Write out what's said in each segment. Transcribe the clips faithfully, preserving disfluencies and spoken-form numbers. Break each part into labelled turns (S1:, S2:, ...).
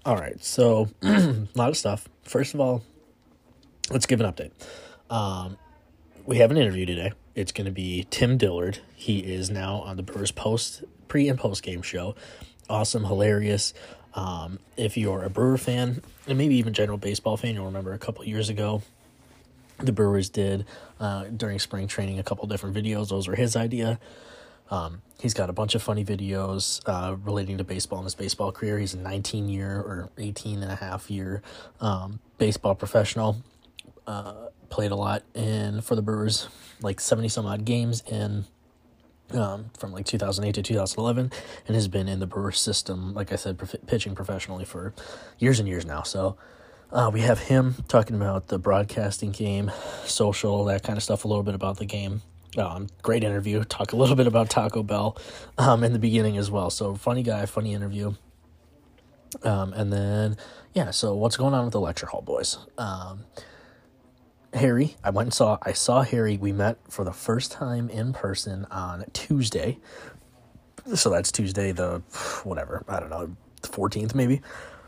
S1: All right, so a lot of stuff. First of all, let's give an update. Um, we have an interview today. It's going to be Tim Dillard. He is now on the Brewers post pre and post game show. Awesome, hilarious. Um, if you're a Brewer fan, and maybe even general baseball fan, you'll remember a couple years ago, the Brewers did uh, during spring training a couple different videos. Those were his idea. Um, he's got a bunch of funny videos uh, relating to baseball in his baseball career. He's a nineteen-year or eighteen and a half year um, baseball professional. Uh, played a lot in for the Brewers, like seventy-some-odd games in um, from like two thousand eight to two thousand eleven, and has been in the Brewers system, like I said, prof- pitching professionally for years and years now. So uh, we have him talking about the broadcasting game, social, that kind of stuff, a little bit about the game. Um, great interview. Talk a little bit about Taco Bell um, in the beginning as well. So funny guy, funny interview. Um, and then, yeah, so what's going on with the lecture hall, boys? Um, Harry, I went and saw, I saw Harry. We met for the first time in person on Tuesday. So that's Tuesday, the, whatever, I don't know, the fourteenth maybe.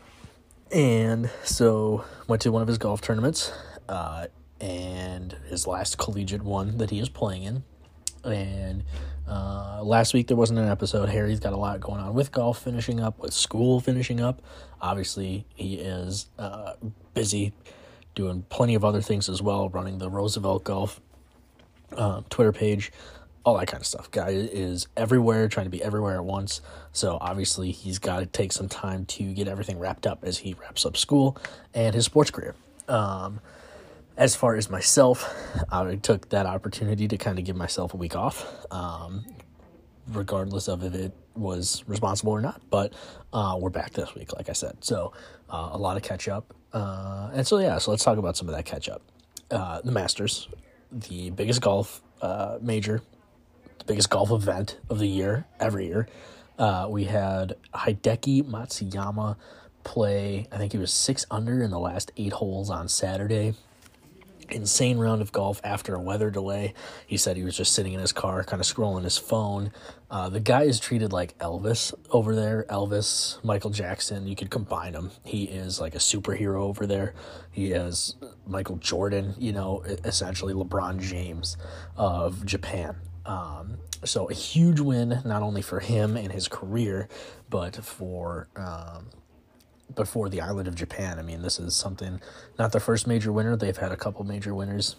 S1: And so went to one of his golf tournaments, uh, and his last collegiate one that he is playing in. And uh, last week there wasn't an episode. Harry's got a lot going on with golf finishing up, with school finishing up. Obviously, he is uh, busy doing plenty of other things as well, running the Roosevelt Golf uh, Twitter page, all that kind of stuff. Guy is everywhere, trying to be everywhere at once. So obviously he's got to take some time to get everything wrapped up as he wraps up school and his sports career. Um, as far as myself, I took that opportunity to kind of give myself a week off, um, regardless of if it was responsible or not. But uh, we're back this week, like I said. So uh, a lot of catch up. Uh, and so, yeah, so let's talk about some of that catch up. Uh, the Masters, the biggest golf uh, major, the biggest golf event of the year, every year. Uh, we had Hideki Matsuyama play, I think he was six under in the last eight holes on Saturday. Insane round of golf after a weather delay. He said he was just sitting in his car, kind of scrolling his phone. Uh, the guy is treated like Elvis over there. Elvis, Michael Jackson, you could combine him. He is like a superhero over there. He is Michael Jordan, you know, essentially LeBron James of Japan. Um, so a huge win, not only for him and his career, but for um, but for the island of Japan. I mean, this is something, not the first major winner. They've had a couple major winners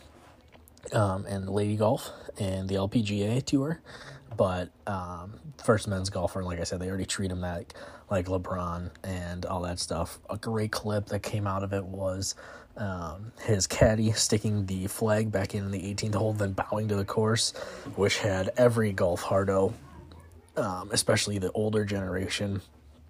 S1: um, in Lady Golf and the L P G A Tour, but um, first men's golfer, like I said, they already treat him like, like LeBron and all that stuff. A great clip that came out of it was um, his caddy sticking the flag back in the eighteenth hole, then bowing to the course, which had every golf hardo, um, especially the older generation,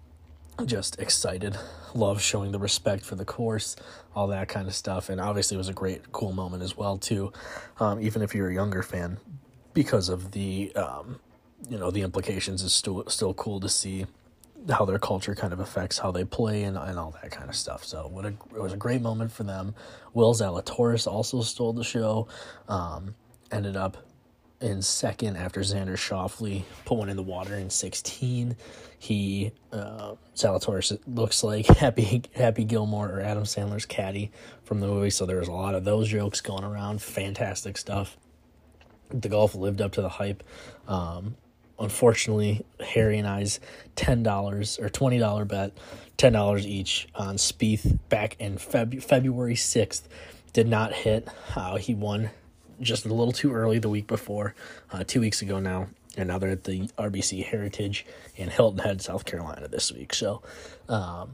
S1: just excited, love showing the respect for the course, all that kind of stuff. And obviously it was a great, cool moment as well, too, um, even if you're a younger fan, because of the, um, you know, the implications. Is still still cool to see how their culture kind of affects how they play and, and all that kind of stuff. So what a, it was a great moment for them. Will Zalatoris also stole the show, um, ended up in second after Xander Schauffele put one in the water in sixteen. He, uh, Zalatoris looks like Happy Happy Gilmore or Adam Sandler's caddy from the movie, so there was a lot of those jokes going around. Fantastic stuff. The golf lived up to the hype. Um, unfortunately, Harry and I's ten dollars or twenty dollars bet, ten dollars each on Spieth back in Feb- February sixth did not hit. Uh, he won just a little too early the week before, uh, two weeks ago now, and now they're at the R B C Heritage in Hilton Head, South Carolina this week. So, um,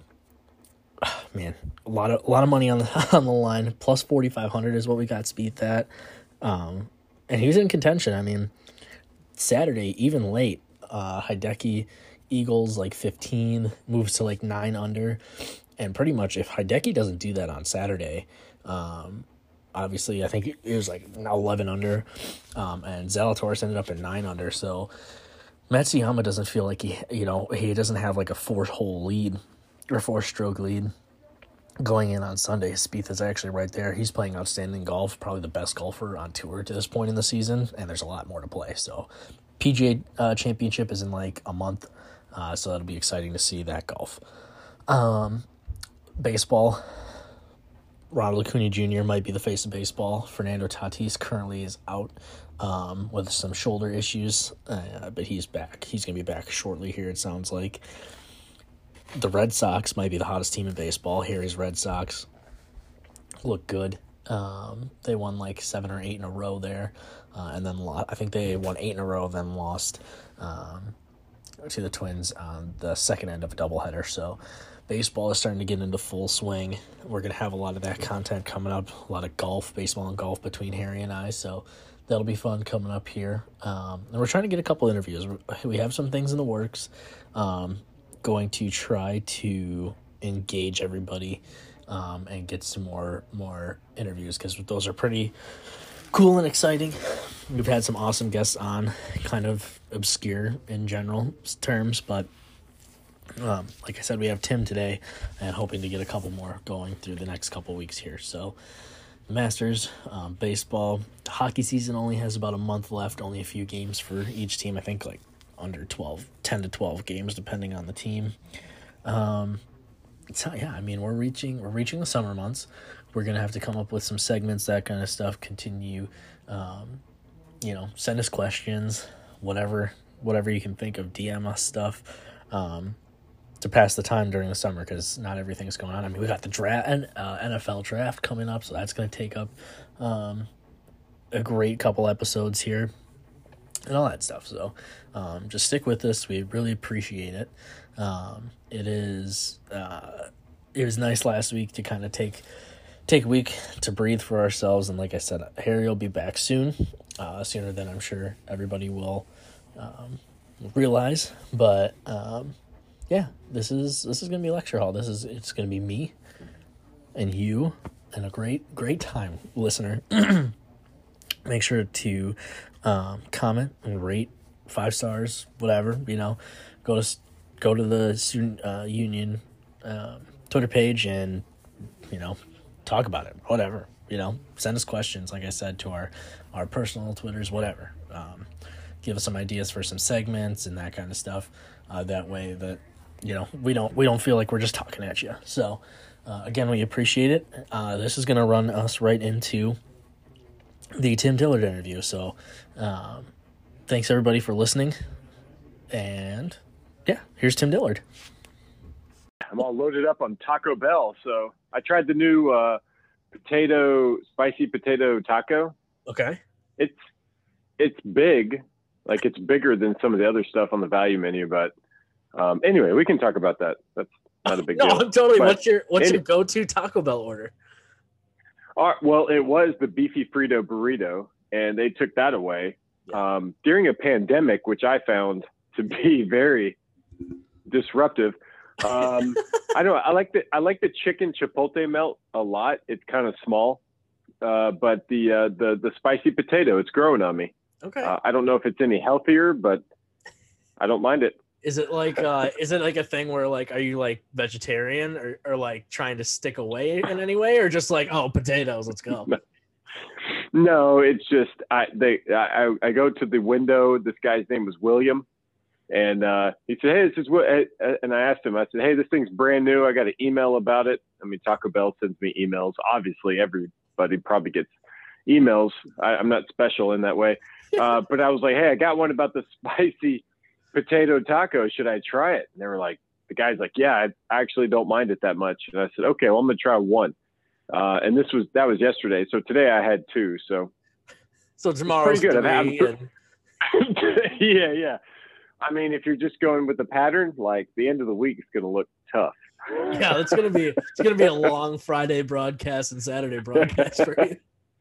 S1: man, a lot of a lot of money on the on the line. Plus forty-five hundred is what we got Spieth at, um, and he was in contention. I mean, Saturday even late, uh, Hideki Eagles like fifteen moves to like nine under, and pretty much if Hideki doesn't do that on Saturday, um. Obviously, I think it was like eleven under, um, and Zalatoris ended up at nine under. So Matsuyama doesn't feel like he, you know, he doesn't have like a four-hole lead or four-stroke lead going in on Sunday. Spieth is actually right there. He's playing outstanding golf, probably the best golfer on tour to this point in the season, and there's a lot more to play. So P G A uh, Championship is in like a month, uh, so that'll be exciting to see that golf. Um, baseball. Ronald Acuna Junior might be the face of baseball. Fernando Tatis currently is out um, with some shoulder issues, uh, but he's back. He's going to be back shortly here, it sounds like. The Red Sox might be the hottest team in baseball. Harry's Red Sox look good. Um, they won like seven or eight in a row there, uh, and then lo- I think they won eight in a row, then lost um, to the Twins on the second end of a doubleheader. So baseball is starting to get into full swing. We're going to have a lot of that content coming up, a lot of golf, baseball and golf between Harry and I, so that'll be fun coming up here. Um, and we're trying to get a couple interviews. We have some things in the works. Um, going to try to engage everybody um, and get some more more interviews, because those are pretty cool and exciting. We've had some awesome guests on, kind of obscure in general terms, but um, like I said, we have Tim today, and hoping to get a couple more going through the next couple weeks here. So Masters, um, baseball, hockey season only has about a month left, only a few games for each team. I think like under twelve, ten to twelve games, depending on the team. Um, so yeah, I mean, we're reaching, we're reaching the summer months. We're going to have to come up with some segments, that kind of stuff, continue, um, you know, send us questions, whatever, whatever you can think of, D M us stuff, um, to pass the time during the summer, because not everything's going on. I mean, we got the draft and uh, N F L draft coming up, so that's going to take up um, a great couple episodes here and all that stuff. So um, just stick with us. We really appreciate it. Um, it is uh, it was nice last week to kind of take take a week to breathe for ourselves, and like I said, Harry will be back soon, uh, sooner than I'm sure everybody will um, realize. But um, yeah, this is this is gonna be lecture hall. This is it's gonna be me and you and a great great time, listener. Make sure to um, comment and rate five stars, whatever, you know. Go to go to the student uh, union um, Twitter page and, you know, talk about it, whatever, you know. Send us questions, like I said, to our, our personal Twitters, whatever. Um, give us some ideas for some segments and that kind of stuff. Uh, that way that, you know, we don't we don't feel like we're just talking at you. So, uh, again, we appreciate it. Uh, this is going to run us right into the Tim Dillard interview. So, um, thanks everybody for listening. And yeah, here's Tim Dillard.
S2: I'm all loaded up on Taco Bell. So I tried the new uh, potato, spicy potato taco.
S1: Okay.
S2: It's it's big, like it's bigger than some of the other stuff on the value menu. But um, anyway, we can talk about that. That's not a big
S1: no,
S2: deal.
S1: No, totally.
S2: But
S1: what's your what's
S2: any,
S1: your go-to Taco Bell order?
S2: Uh, well, it was the beefy Frito burrito, and they took that away yeah. um, during a pandemic, which I found to be very disruptive. Um, I don't know. I like the I like the chicken chipotle melt a lot. It's kind of small, uh, but the uh, the the spicy potato, it's growing on me.
S1: Okay.
S2: Uh, I don't know if it's any healthier, but I don't mind it.
S1: Is it like uh, is it like a thing where like are you like vegetarian or, or like trying to stick away in any way, or just like, oh, potatoes, let's go?
S2: No, it's just I they I I go to the window. This guy's name was William. And uh, he said, hey, this is what, and I asked him, I said, hey, this thing's brand new. I got an email about it. I mean, Taco Bell sends me emails. Obviously, everybody probably gets emails. I, I'm not special in that way. Uh, but I was like, hey, I got one about the spicy potato taco. Should I try it? And they were like, the guy's like, yeah, I actually don't mind it that much. And I said, okay, well, I'm going to try one. Uh, and this was, that was yesterday. So today I had two. So,
S1: so tomorrow's
S2: pretty good.
S1: Three
S2: and... yeah, yeah. I mean, if you're just going with the pattern, like the end of the week is going to look tough.
S1: Yeah, it's going to be it's going to be a long Friday broadcast and Saturday broadcast for you.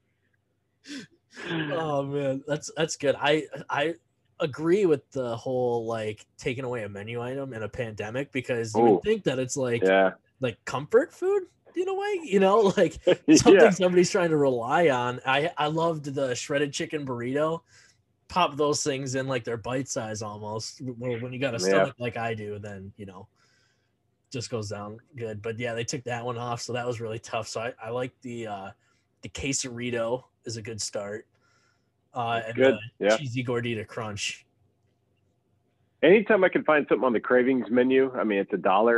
S1: Oh man, that's that's good. I I agree with the whole like taking away a menu item in a pandemic, because you Ooh. would think that it's like
S2: yeah.
S1: like comfort food in a way, you know, like something yeah. somebody's trying to rely on. I I loved the shredded chicken burrito. Pop those things in like they're bite size almost. Well, when you got a stomach yeah. like I do, then you know, just goes down good. But yeah, they took that one off, so that was really tough. So I, I like the uh, the quesarito is a good start. Uh, and
S2: good.
S1: the
S2: yeah.
S1: cheesy gordita crunch.
S2: Anytime I can find something on the cravings menu, I mean, it's a dollar.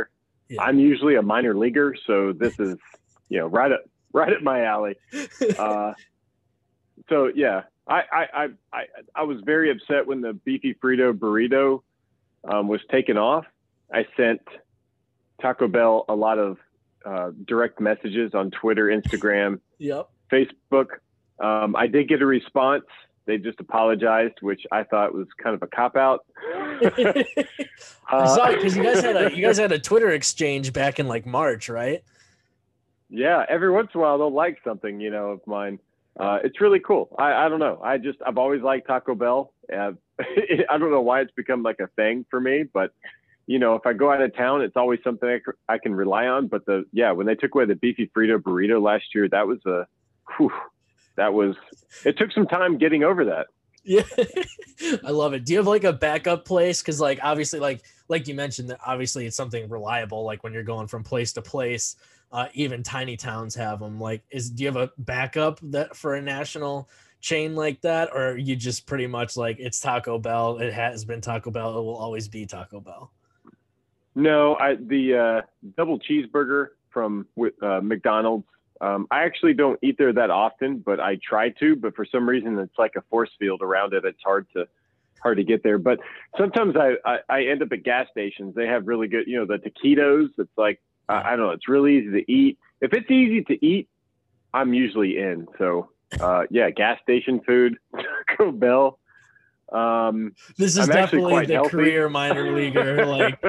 S1: Yeah.
S2: I'm usually a minor leaguer, so this is, you know, right up right up my alley. Uh, so yeah, I, I I I I was very upset when the beefy Frito burrito um, was taken off. I sent Taco Bell a lot of uh, direct messages on Twitter, Instagram,
S1: yep.
S2: Facebook. Um, I did get a response. They just apologized, which I thought was kind of a cop out.
S1: I saw it because you guys had a you guys had a Twitter exchange back in like March, right?
S2: Yeah, every once in a while they'll like something, you know, of mine. Uh, it's really cool. I, I don't know. I just I've always liked Taco Bell. Uh, I don't know why it's become like a thing for me, but you know, if I go out of town, it's always something I, I can rely on. But the yeah, when they took away the beefy Frito burrito last year, that was a whew, that was it took some time getting over that.
S1: Yeah, I love it. Do you have like a backup place? Because like obviously, like like you mentioned, that obviously it's something reliable. Like when you're going from place to place, uh, even tiny towns have them. Like, is do you have a backup that for a national chain like that, or you just pretty much like it's Taco Bell? It has been Taco Bell. It will always be Taco Bell.
S2: No, I the uh, double cheeseburger from uh, McDonald's. Um, I actually don't eat there that often, but I try to. But for some reason, it's like a force field around it. It's hard to hard to get there. But sometimes I, I, I end up at gas stations. They have really good, you know, the taquitos. It's like I, I don't know. It's really easy to eat. If it's easy to eat, I'm usually in. So uh, yeah, gas station food, Taco Bell. Um,
S1: this is
S2: I'm
S1: definitely the
S2: healthy.
S1: Career minor leaguer. Like,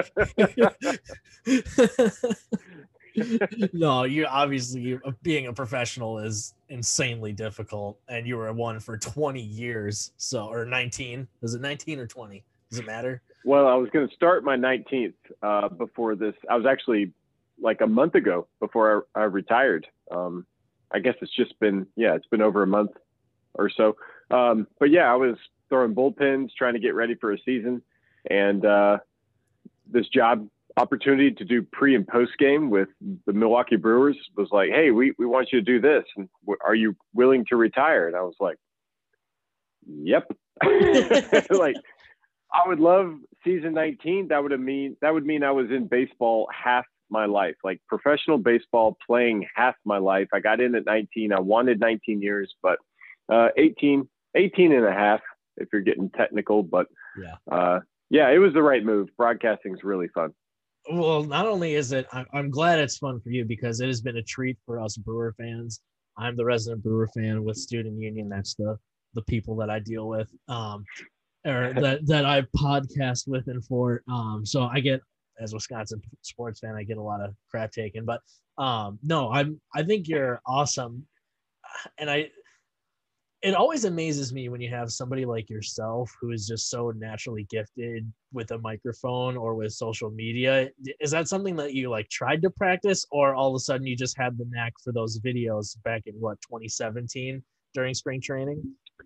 S1: no, you obviously being a professional is insanely difficult, and you were one for twenty years. So, or nineteen? Was it nineteen or twenty? Does it matter?
S2: Well, I was going to start my nineteenth uh, before this. I was actually like a month ago before I, I retired. Um, I guess it's just been yeah, it's been over a month or so. Um, but yeah, I was throwing bullpens, trying to get ready for a season, and uh, this job opportunity to do pre and post game with the Milwaukee Brewers was like, hey, we, we want you to do this. And are you willing to retire? And I was like, yep. Like, I would love season nineteen. That would have mean, that would mean I was in baseball half my life, like professional baseball playing half my life. I got in at nineteen. I wanted nineteen years, but uh, eighteen, eighteen and a half, if you're getting technical, but
S1: yeah.
S2: Uh, yeah, it was the right move. Broadcasting is really fun.
S1: Well, not only is it, I'm glad it's fun for you because it has been a treat for us Brewer fans. I'm the resident Brewer fan with Student Union. That's the the people that I deal with, um, or that that I podcast with and for. Um, so I get, as a Wisconsin sports fan, I get a lot of crap taken. But um, no, I'm I think you're awesome, and I. It always amazes me when you have somebody like yourself who is just so naturally gifted with a microphone or with social media. Is that something that you like tried to practice, or all of a sudden you just had the knack for those videos back in what, twenty seventeen during spring training?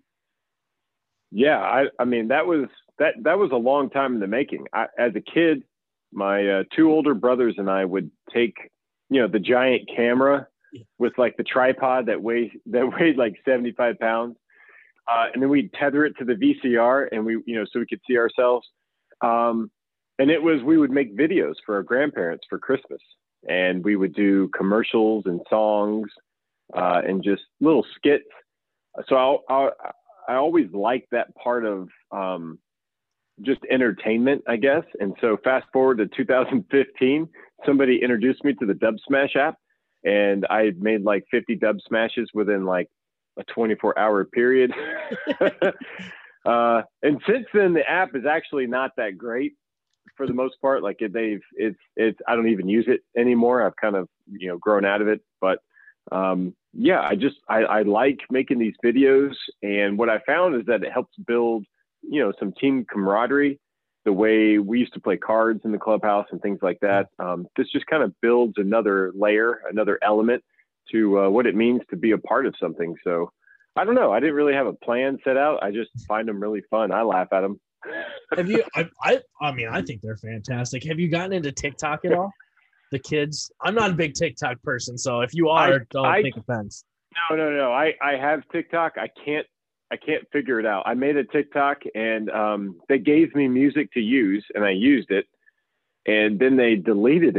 S2: Yeah, I, I mean, that was that that was a long time in the making. I, as a kid, my uh, two older brothers and I would take, you know, the giant camera with like the tripod that weighs that weighed like seventy-five pounds, uh, and then we'd tether it to the V C R, and we, you know, so we could see ourselves. Um, and it was we would make videos for our grandparents for Christmas, and we would do commercials and songs uh, and just little skits. So I, I, I always liked that part of um, just entertainment, I guess. And so fast forward to two thousand fifteen, somebody introduced me to the Dub Smash app. And I had made like fifty dub smashes within like a twenty-four hour period. uh, and since then, the app is actually not that great for the most part. Like they've, it's, it's, I don't even use it anymore. I've kind of, you know, grown out of it. But um, yeah, I just, I, I like making these videos. And what I found is that it helps build, you know, some team camaraderie. The way we used to play cards in the clubhouse and things like that. Um, this just kind of builds another layer, another element to uh, what it means to be a part of something. So I don't know. I didn't really have a plan set out. I just find them really fun. I laugh at them.
S1: Have you, I, I, I mean, I think they're fantastic. Have you gotten into TikTok at all? The kids? I'm not a big TikTok person. So if you are, I, don't I, take offense.
S2: No, no, no. I, I have TikTok. I can't, I can't figure it out. I made a TikTok and um, they gave me music to use and I used it, and then they deleted it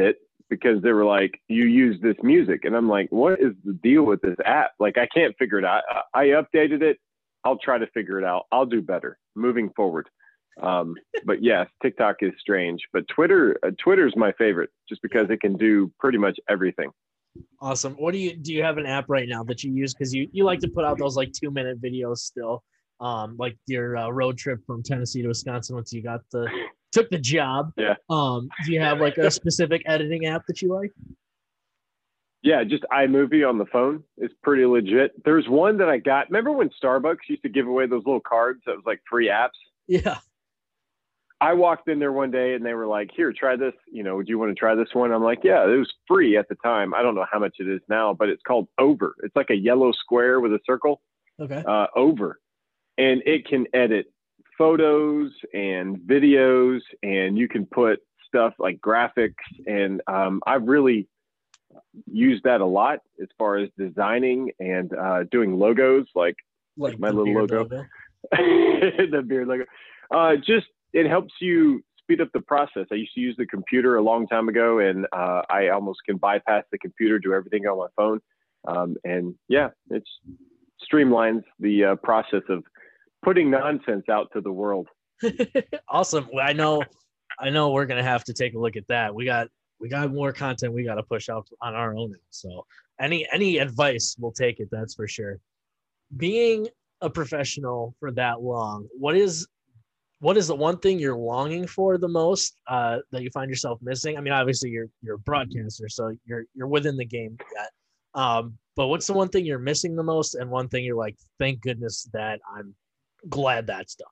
S2: because they were like, you use this music. And I'm like, what is the deal with this app? Like, I can't figure it out. I, I updated it. I'll try to figure it out. I'll do better moving forward. Um, but yes, TikTok is strange, but Twitter, uh, Twitter is my favorite just because it can do pretty much everything.
S3: Awesome. What do you, do you have an app right now that you use? Cause you, you like to put out those like two minute videos still, um, like your uh, road trip from Tennessee to Wisconsin once you got the, took the job.
S2: Yeah.
S3: Um, do you have like a specific editing app that you like?
S2: Yeah, just iMovie on the phone is pretty legit. There's one that I got. Remember when Starbucks used to give away those little cards that was like free apps?
S3: Yeah.
S2: I walked in there one day and they were like, here, try this. You know, do you want to try this one? I'm like, yeah, it was free at the time. I don't know how much it is now, but it's called Over. It's like a yellow square with a circle.
S3: Okay.
S2: Uh, Over. And it can edit photos and videos, and you can put stuff like graphics. And um, I've really used that a lot as far as designing and uh, doing logos, like,
S3: Like,
S2: like my
S3: the
S2: little
S3: beard
S2: logo,
S3: logo.
S2: the beard logo. Uh, just, it helps you speed up the process. I used to use the computer a long time ago, and uh, I almost can bypass the computer, do everything on my phone. Um, and yeah, it's streamlines the uh, process of putting nonsense out to the world.
S3: Awesome. Well, I know, I know we're going to have to take a look at that. We got, we got more content we got to push out on our own. So any, any advice, we'll take it. That's for sure. Being a professional for that long, what is, what is the one thing you're longing for the most, uh, that you find yourself missing? I mean, obviously you're, you're a broadcaster, so you're, you're within the game yet. Um, but what's the one thing you're missing the most? And one thing you're like, thank goodness that I'm glad that's done.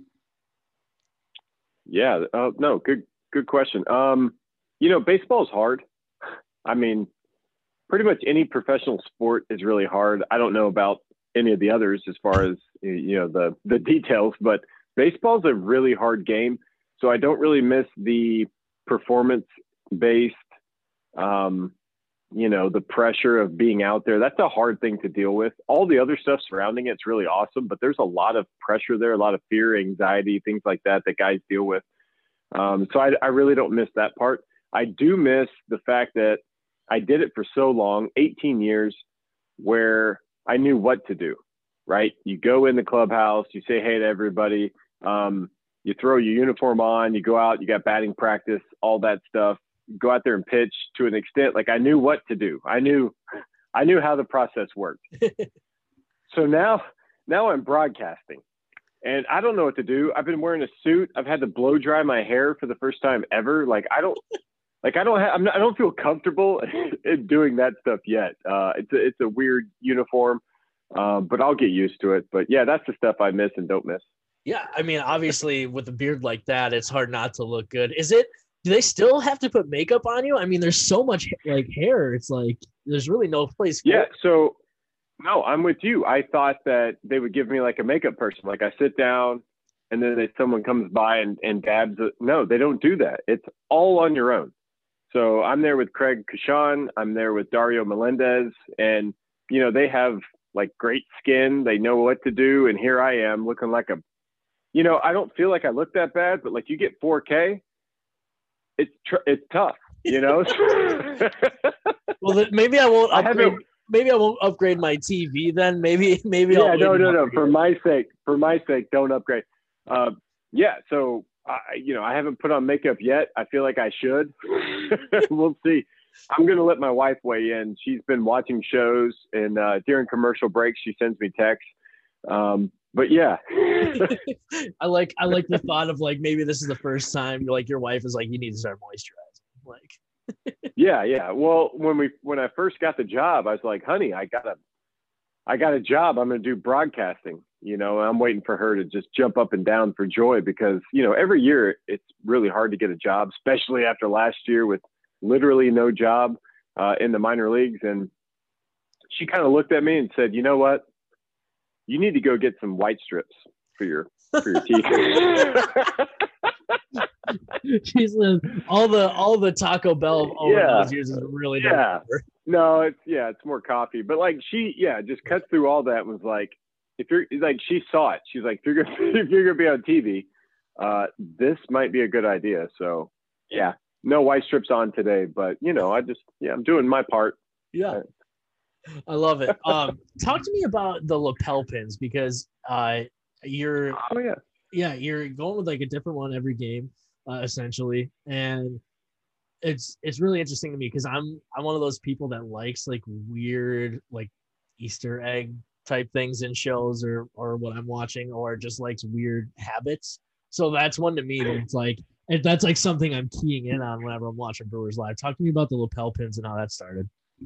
S2: Yeah. Uh, no, good, good question. Um, you know, baseball is hard. I mean, pretty much any professional sport is really hard. I don't know about any of the others as far as, you know, the, the details, but baseball is a really hard game. So I don't really miss the performance based, um, you know, the pressure of being out there. That's a hard thing to deal with. All the other stuff surrounding it's really awesome, but there's a lot of pressure there, a lot of fear, anxiety, things like that, that guys deal with. Um, so I, I really don't miss that part. I do miss the fact that I did it for so long, eighteen years, where I knew what to do, right? You go in the clubhouse, you say hey to everybody, um, you throw your uniform on, you go out, you got batting practice, all that stuff. Go out there and pitch to an extent. Like I knew what to do. I knew, I knew how the process worked. So now, now I'm broadcasting and I don't know what to do. I've been wearing a suit. I've had to blow dry my hair for the first time ever. Like I don't, like I don't have, I'm not, I don't feel comfortable in doing that stuff yet. Uh, it's a, it's a weird uniform, um, but I'll get used to it. But yeah, that's the stuff I miss and don't miss.
S3: Yeah. I mean, obviously with a beard like that, it's hard not to look good. Is it, do they still have to put makeup on you? I mean, there's so much like hair. It's like, there's really no place. For
S2: yeah.
S3: it.
S2: So no, I'm with you. I thought that they would give me like a makeup person. Like I sit down and then they, someone comes by and, and dabs it. No, they don't do that. It's all on your own. So I'm there with Craig Kashan. I'm there with Dario Melendez, and, you know, they have like great skin. They know what to do. And here I am looking like a, you know, I don't feel like I look that bad, but like you get four K, it's, tr- it's tough, you know?
S3: Well, then maybe I won't
S2: I
S3: upgrade.
S2: haven't-
S3: Maybe I won't upgrade my T V then. Maybe, maybe.
S2: Yeah,
S3: I'll
S2: no,
S3: maybe
S2: no, no.
S3: upgrade
S2: For
S3: it.
S2: my sake, for my sake, don't upgrade. Uh, yeah. So, I, you know, I haven't put on makeup yet. I feel like I should. We'll see. I'm going to let my wife weigh in. She's been watching shows, and uh, during commercial breaks, she sends me texts. Um, but yeah.
S3: I like, I like the thought of like, maybe this is the first time like your wife is like, you need to start moisturizing. Like,
S2: Yeah, yeah. Well, when we when I first got the job, I was like, honey, I got a I got a job. I'm going to do broadcasting. You know, I'm waiting for her to just jump up and down for joy because, you know, every year it's really hard to get a job, especially after last year with literally no job uh, in the minor leagues. And she kind of looked at me and said, you know what? You need to go get some white strips for your for your teeth.
S3: she said all the all the Taco Bell over
S2: Yeah.
S3: those years is really
S2: Yeah.
S3: not over.
S2: No, it's yeah, it's more coffee. But like she, yeah, just cut through all that and was like, if you're like, she saw it. She's like, if you're gonna, if you're gonna be on T V, uh, this might be a good idea. So yeah, no white strips on today, but you know, I just yeah, I'm doing my part.
S3: Yeah. I love it. Um, talk to me about the lapel pins because uh, you're
S2: Oh yeah,
S3: yeah you're going with like a different one every game, uh, essentially, and it's it's really interesting to me because I'm I'm one of those people that likes like weird like Easter egg type things in shows or or what I'm watching or just likes weird habits. So that's one to me that's like that's like something I'm keying in on whenever I'm watching Brewers live. Talk to me about the lapel pins and how that started.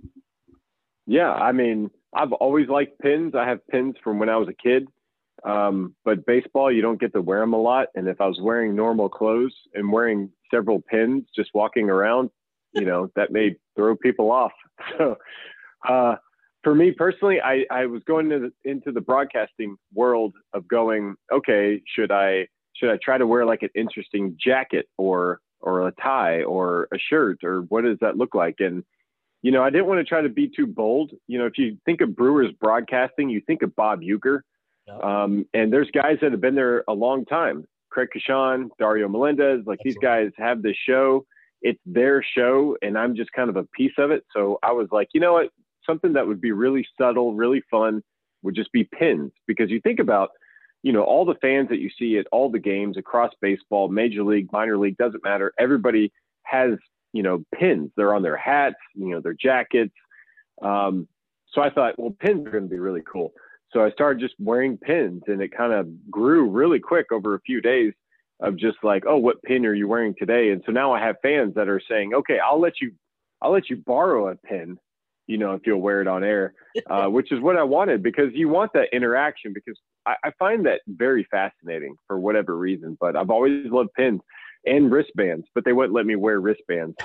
S2: yeah. I mean, I've always liked pins. I have pins from when I was a kid. Um, but baseball, you don't get to wear them a lot. And if I was wearing normal clothes and wearing several pins, just walking around, you know, that may throw people off. So, uh, for me personally, I, I was going into the, into the broadcasting world of going, okay, should I, should I try to wear like an interesting jacket or, or a tie or a shirt or what does that look like? And, you know, I didn't want to try to be too bold. You know, if you think of Brewers broadcasting, you think of Bob Uecker. Um, and there's guys that have been there a long time. Craig Kashan, Dario Melendez, like
S3: Absolutely.
S2: These guys have this show. It's their show, and I'm just kind of a piece of it. So I was like, you know what? Something that would be really subtle, really fun would just be pins. Because you think about, you know, all the fans that you see at all the games across baseball, major league, minor league, doesn't matter. Everybody has, you know, pins. They're on their hats, you know, their jackets. Um, so I thought, well, pins are going to be really cool. So I started just wearing pins, and it kind of grew really quick over a few days of just like, oh, what pin are you wearing today? And so now I have fans that are saying, okay, I'll let you, I'll let you borrow a pin, you know, if you'll wear it on air, uh, which is what I wanted because you want that interaction because I, I find that very fascinating for whatever reason, but I've always loved pins and wristbands, but they wouldn't let me wear wristbands.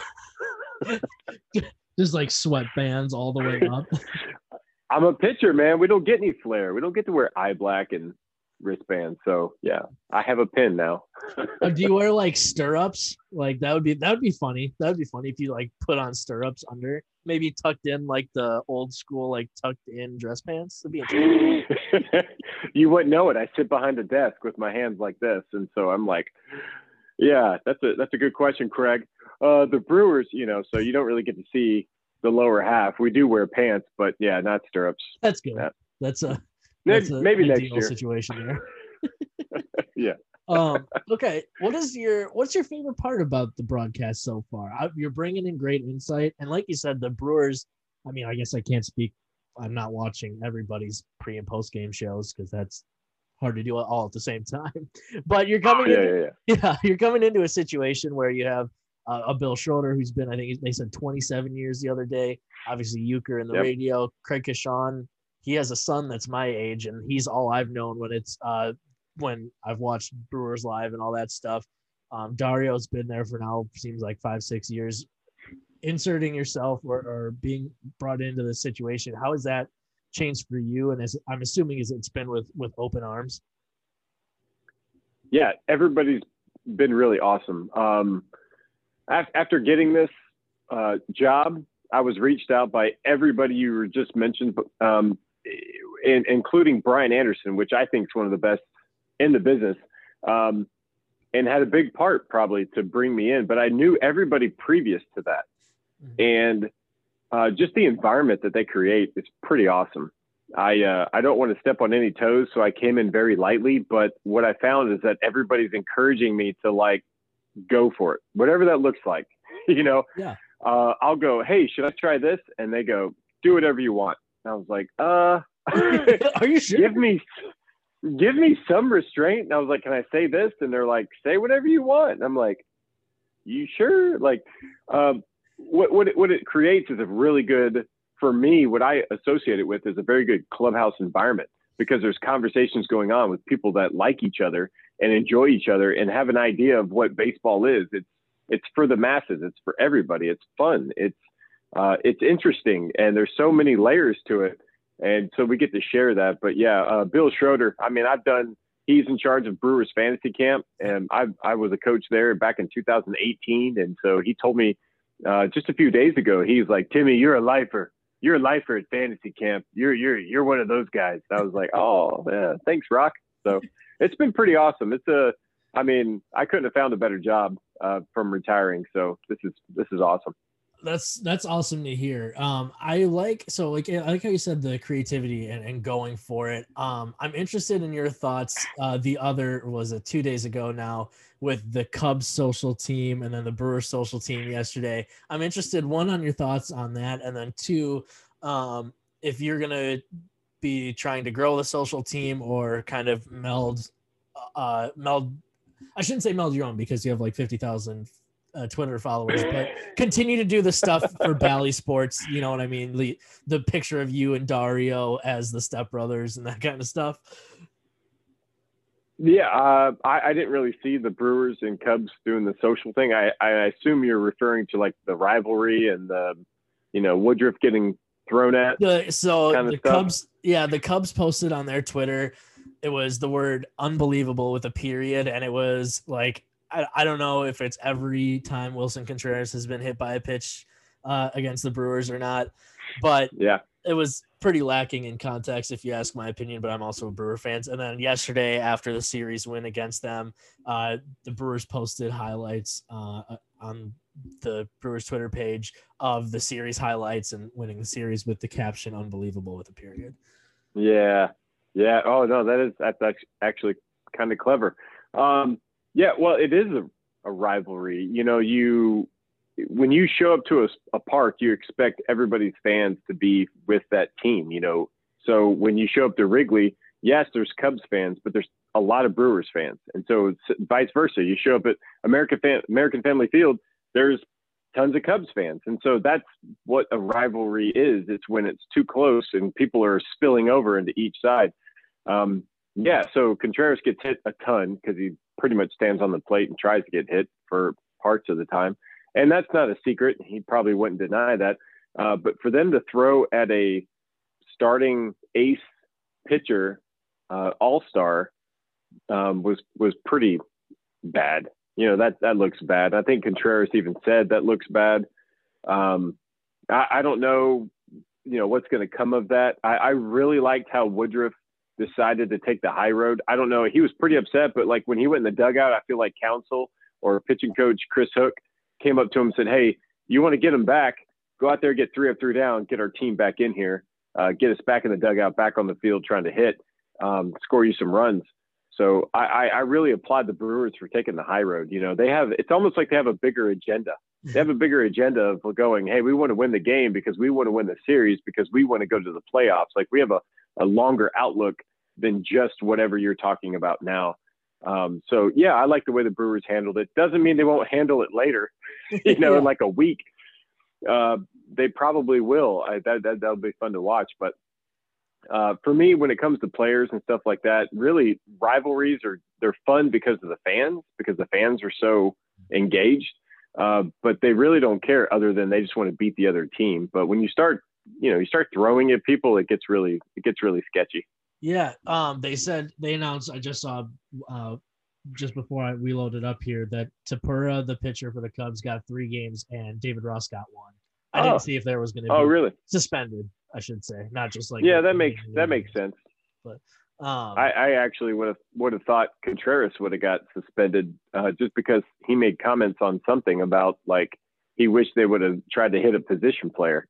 S3: Just like sweatbands all the way up.
S2: I'm a pitcher, man. We don't get any flair. We don't get to wear eye black and wristbands. So yeah, I have a pin now.
S3: Oh, do you wear like stirrups? Like that would be that would be funny. That would be funny if you like put on stirrups under, maybe tucked in like the old school like tucked in dress pants. That'd be interesting.
S2: You wouldn't know it. I sit behind a desk with my hands like this, and so I'm like, yeah, that's a that's a good question, Craig. Uh, the Brewers, you know, so you don't really get to see the lower half. We do wear pants, but yeah, not stirrups.
S3: That's good.
S2: Yeah.
S3: That's a
S2: maybe,
S3: that's a
S2: maybe next
S3: ideal
S2: year.
S3: situation there.
S2: Yeah.
S3: Um. Okay. What is your what's your favorite part about the broadcast so far? I, you're bringing in great insight, and like you said, the Brewers. I mean, I guess I can't speak. I'm not watching everybody's pre and post game shows because that's hard to do all at the same time. But you're coming
S2: Oh, yeah,
S3: into,
S2: yeah, yeah.
S3: yeah, you're coming into a situation where you have uh, a Bill Schroeder who's been, I think they said twenty-seven years the other day. Obviously, Euchre in the
S2: Yep.
S3: radio. Craig Kashan, he has a son that's my age, and he's all I've known when it's uh, when I've watched Brewers live and all that stuff. Um, Dario's been there for now seems like five, six years. Inserting yourself or, or being brought into the situation, how has that changed for you? And as I'm assuming, as it's been with with open arms.
S2: Yeah, everybody's been really awesome. Um, af- after getting this uh, job, I was reached out by everybody you were just mentioned, um, in, including Brian Anderson, which I think is one of the best in the business, um, and had a big part probably to bring me in. But I knew everybody previous to that. Mm-hmm. And uh, just the environment that they create is pretty awesome. I uh, I don't want to step on any toes, so I came in very lightly. But what I found is that everybody's encouraging me to like go for it, whatever that looks like. You know,
S3: yeah.
S2: Uh, I'll go, hey, should I try this? And they go, do whatever you want. And I was like, uh,
S3: are you sure?
S2: Give me, give me some restraint. And I was like, can I say this? And they're like, say whatever you want. And I'm like, you sure? Like, um, what what it, what it creates is a really good. For me, what I associate it with is a very good clubhouse environment because there's conversations going on with people that like each other and enjoy each other and have an idea of what baseball is. It's it's for the masses. It's for everybody. It's fun. It's uh, it's interesting, and there's so many layers to it, and so we get to share that. But yeah, uh, Bill Schroeder. I mean, I've done. He's in charge of Brewers Fantasy Camp, and I I was a coach there back in two thousand eighteen, and so he told me uh, just a few days ago. He's like, Timmy, you're a lifer. You're a lifer at fantasy camp. You're you're you're one of those guys. I was like, oh yeah, thanks, Rock. So it's been pretty awesome. It's a I mean, I couldn't have found a better job uh, from retiring. So this is this is awesome.
S3: That's that's awesome to hear. Um, I like so like I like how you said the creativity and, and going for it. Um, I'm interested in your thoughts. Uh, the other was it two days ago now with the Cubs social team and then the Brewers social team yesterday. I'm interested one on your thoughts on that, and then two, um, if you're gonna be trying to grow the social team or kind of meld, uh, meld. I shouldn't say meld your own because you have like fifty thousand uh, Twitter followers, but continue to do the stuff for Bally Sports. You know what I mean? The, the picture of you and Dario as the stepbrothers and that kind of stuff.
S2: Yeah, uh, I, I didn't really see the Brewers and Cubs doing the social thing. I, I assume you're referring to like the rivalry and the, you know, Woodruff getting thrown at.
S3: The, so
S2: kind of
S3: the
S2: stuff.
S3: Cubs, yeah, the Cubs posted on their Twitter. It was the word unbelievable with a period, and it was like, I, I don't know if it's every time Wilson Contreras has been hit by a pitch uh, against the Brewers or not, but
S2: yeah,
S3: it was pretty lacking in context, if you ask my opinion, but I'm also a Brewer fan. And then yesterday, after the series win against them, uh, the Brewers posted highlights uh, on the Brewers Twitter page of the series highlights and winning the series with the caption unbelievable with a period.
S2: Yeah. Yeah. Oh no, that is, that's actually kind of clever. Um, yeah, well, it is a, a rivalry. You know, you, when you show up to a, a park, you expect everybody's fans to be with that team, you know? So when you show up to Wrigley, yes, there's Cubs fans, but there's a lot of Brewers fans. And so it's vice versa. You show up at American fan, American Family Field, there's tons of Cubs fans. And so that's what a rivalry is. It's when it's too close and people are spilling over into each side. Um, yeah. So Contreras gets hit a ton because he pretty much stands on the plate and tries to get hit for parts of the time. And that's not a secret. He probably wouldn't deny that. Uh, but for them to throw at a starting ace pitcher, uh, all-star, um, was, was pretty bad. You know, that, that looks bad. I think Contreras even said that looks bad. Um, I, I don't know, you know, what's going to come of that. I, I really liked how Woodruff decided to take the high road. I don't know. He was pretty upset, but like when he went in the dugout, I feel like counsel or pitching coach Chris Hook came up to him and said, "Hey, you want to get him back? Go out there, get three up, three down, get our team back in here, uh, get us back in the dugout, back on the field, trying to hit, um, score you some runs." So I, I, I really applaud the Brewers for taking the high road. You know, they have, it's almost like they have a bigger agenda. They have a bigger agenda of going, hey, we want to win the game because we want to win the series because we want to go to the playoffs. Like we have a, a longer outlook than just whatever you're talking about now. Um, so yeah, I like the way the Brewers handled it. Doesn't mean they won't handle it later, you know,
S3: Yeah.
S2: in like a week. Uh, they probably will. I, that, that, that'll be fun to watch. But uh, for me, when it comes to players and stuff like that, really rivalries are, they're fun because of the fans, because the fans are so engaged. Uh, but they really don't care other than they just want to beat the other team. But when you start, you know, you start throwing at people, it gets really, it gets really sketchy.
S3: Yeah, um, they said they announced. I just saw uh, just before I, we loaded up here that Tapura, the pitcher for the Cubs, got three games, and David Ross got one. I
S2: Oh.
S3: didn't see if there was going to be
S2: Oh, really?
S3: suspended. I should say, not just like
S2: Yeah, that makes that makes sense.
S3: But um,
S2: I, I actually would have would have thought Contreras would have got suspended uh, just because he made comments on something about like he wished they would have tried to hit a position player.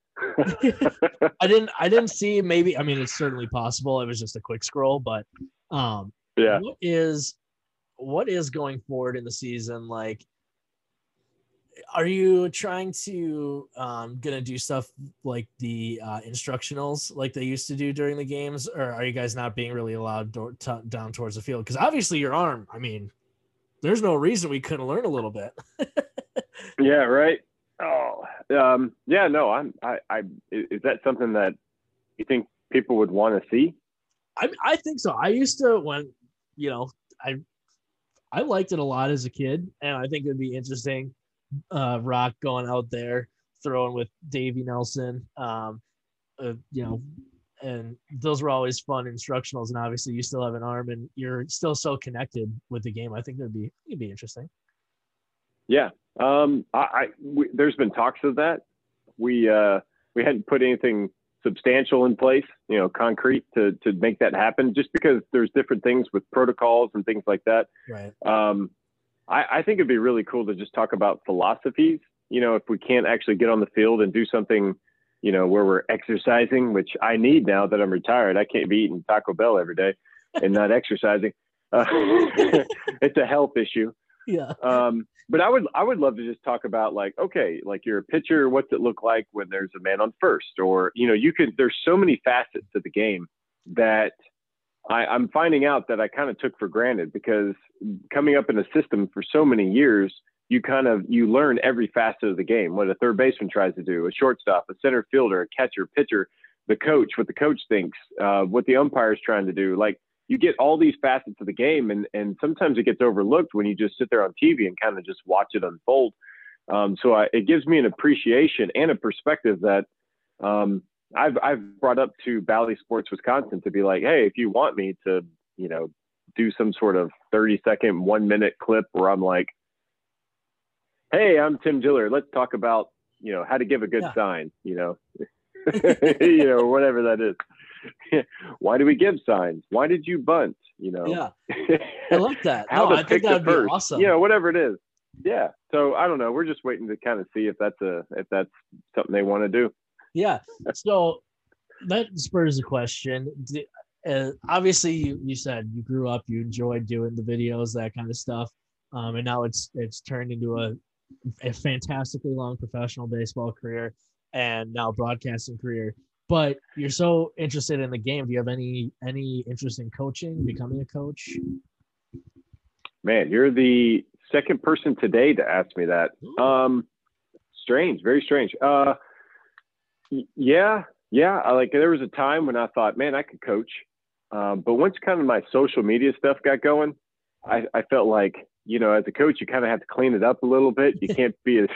S3: I didn't. I didn't see. Maybe. I mean, it's certainly possible. It was just a quick scroll, but um,
S2: Yeah.
S3: What is what is going forward in the season like? Are you trying to um gonna do stuff like the uh, instructionals like they used to do during the games, or are you guys not being really allowed do- t- down towards the field? Because obviously your arm. I mean, there's no reason we couldn't learn a little bit.
S2: Yeah. Right. Oh. Um, yeah. No. I'm. I. I. Is that something that you think people would want to see?
S3: I I think so. I used to when you know I I liked it a lot as a kid, and I think it'd be interesting. Uh, Rock going out there throwing with Davey Nelson, um, uh, you know, and those were always fun instructionals. And obviously, you still have an arm, and you're still so connected with the game. I think that'd be it'd be interesting.
S2: Yeah. Um, I, I we, there's been talks of that. We uh, we hadn't put anything substantial in place, you know, concrete to to make that happen. Just because there's different things with protocols and things like that.
S3: Right.
S2: Um, I, I think it'd be really cool to just talk about philosophies. You know, if we can't actually get on the field and do something, you know, where we're exercising, which I need now that I'm retired. I can't be eating Taco Bell every day and not exercising. Uh, it's a health issue.
S3: Yeah.
S2: Um, but I would, I would love to just talk about like, okay, like you're a pitcher. What's it look like when there's a man on first? Or, you know, you could, there's so many facets to the game that I, I'm finding out that I kind of took for granted, because coming up in a system for so many years, you kind of, you learn every facet of the game, what a third baseman tries to do, a shortstop, a center fielder, a catcher, pitcher, the coach, what the coach thinks, uh, what the umpire is trying to do. Like, you get all these facets of the game, and, and sometimes it gets overlooked when you just sit there on T V and kind of just watch it unfold. Um, so I, it gives me an appreciation and a perspective that um, I've, I've brought up to Bally Sports Wisconsin to be like, hey, if you want me to, you know, do some sort of thirty second, one minute clip where I'm like, hey, I'm Tim Dillard. Let's talk about, you know, how to give a good
S3: yeah.
S2: sign, you know, you know, whatever that is. Why do we give signs? Why did you bunt? You know?
S3: Yeah. I like that.
S2: How
S3: no,
S2: to
S3: I
S2: pick
S3: think that would
S2: the
S3: be
S2: first,
S3: awesome.
S2: you know, whatever it is. Yeah. So I don't know. We're just waiting to kind of see if that's a, if that's something they want to do.
S3: Yeah. So that spurs a question. Uh, obviously you, you said you grew up, you enjoyed doing the videos, that kind of stuff. Um, and now it's, it's turned into a, a fantastically long professional baseball career and now broadcasting career, but you're so interested in the game. Do you have any, any interest in coaching, becoming a coach?
S2: Man, you're the second person today to ask me that. Um, strange, very strange. Uh, yeah, yeah. I, like there was a time when I thought, man, I could coach. Um, but once kind of my social media stuff got going, I, I felt like, you know, as a coach, you kind of have to clean it up a little bit. You can't be as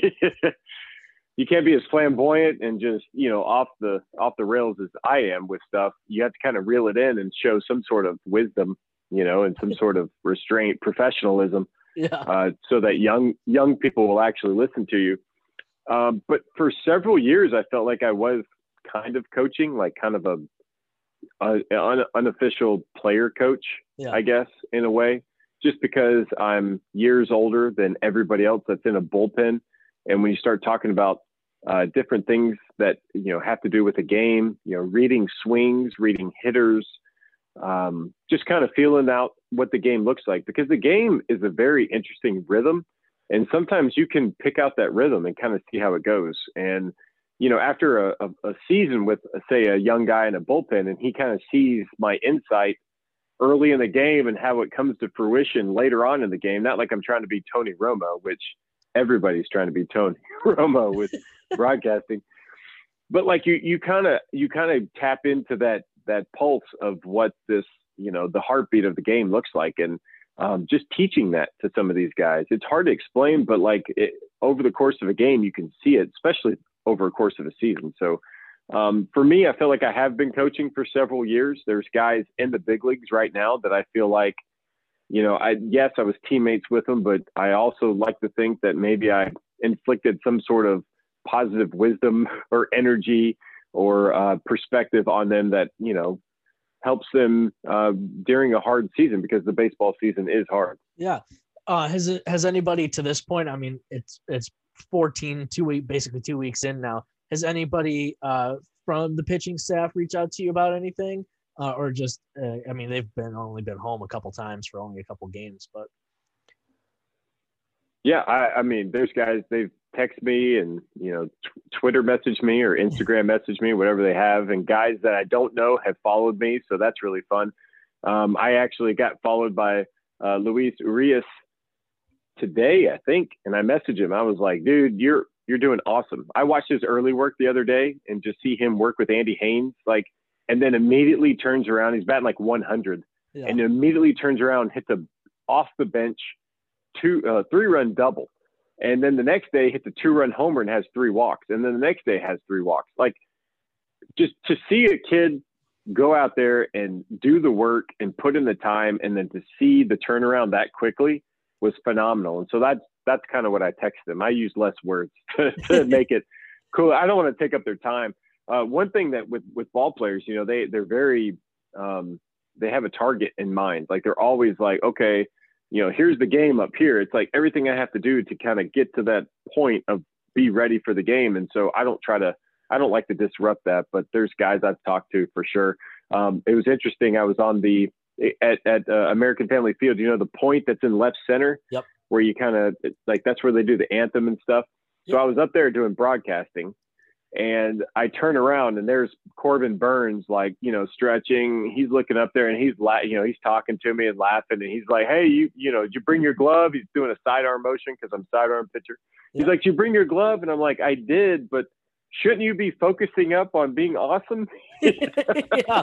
S2: you can't be as flamboyant and just, you know, off the off the rails as I am with stuff. You have to kind of reel it in and show some sort of wisdom, you know, and some sort of restraint, professionalism,
S3: Yeah.
S2: uh, so that young young people will actually listen to you. Um, but for several years, I felt like I was kind of coaching, like kind of a, a an unofficial player coach,
S3: Yeah.
S2: I guess, in a way. Just because I'm years older than everybody else that's in a bullpen. And when you start talking about uh, different things that, you know, have to do with the game, you know, reading swings, reading hitters, um, just kind of feeling out what the game looks like, because the game is a very interesting rhythm. And sometimes you can pick out that rhythm and kind of see how it goes. And, you know, after a, a, a season with, uh, say, a young guy in a bullpen, and he kind of sees my insight early in the game and how it comes to fruition later on in the game. Not like I'm trying to be Tony Romo, which everybody's trying to be Tony Romo with broadcasting, but like you, you kind of, you kind of tap into that, that pulse of what this, you know, the heartbeat of the game looks like. And um, just teaching that to some of these guys, it's hard to explain, but like it, over the course of a game, you can see it, especially over a course of a season. So Um, for me, I feel like I have been coaching for several years. There's guys in the big leagues right now that I feel like, you know, I, yes, I was teammates with them, but I also like to think that maybe I inflicted some sort of positive wisdom or energy or uh, perspective on them that, you know, helps them uh, during a hard season, because the baseball season is hard.
S3: Yeah. Uh, has it, has anybody to this point, I mean, it's, it's fourteen, two week, basically two weeks in now. Has anybody uh, from the pitching staff reached out to you about anything, uh, or just? Uh, I mean, they've been only been home a couple times for only a couple games, but
S2: yeah, I, I mean, there's guys they've texted me and you know t- Twitter messaged me or Instagram messaged me, whatever they have, and guys that I don't know have followed me, so that's really fun. Um, I actually got followed by uh, Luis Urias today, I think, and I messaged him. I was like, dude, you're You're doing awesome. I watched his early work the other day and just see him work with Andy Haynes, like, and then immediately turns around. He's batting like one hundred,
S3: yeah.
S2: and immediately turns around, hits a off the bench two, uh, three run double. And then the next day hits a two run homer and has three walks. And then the next day has three walks. Like, just to see a kid go out there and do the work and put in the time, and then to see the turnaround that quickly was phenomenal. And so that's, that's kind of what I texted them. I use less words to, to make it cool. I don't want to take up their time. uh, one thing that with, with ball players, you know, they, they're very, um, they have a target in mind. Like they're always like, okay, you know, here's the game up here. It's like everything I have to do to kind of get to that point of be ready for the game. And so I don't try to, I don't like to disrupt that, but there's guys I've talked to for sure. Um, it was interesting. I was on the, at, at uh, American Family Field, you know, the point that's in left center,
S3: Yep.
S2: where you kind of like, that's where they do the anthem and stuff. So yep. I was up there doing broadcasting, and I turn around and there's Corbin Burns, like, you know, stretching. He's looking up there and he's, la- you know, he's talking to me and laughing. And he's like, hey, you, you know, did you bring your glove? He's doing a sidearm motion because I'm sidearm pitcher. He's yeah. like, did you bring your glove? And I'm like, I did, but shouldn't you be focusing up on being awesome?
S3: yeah.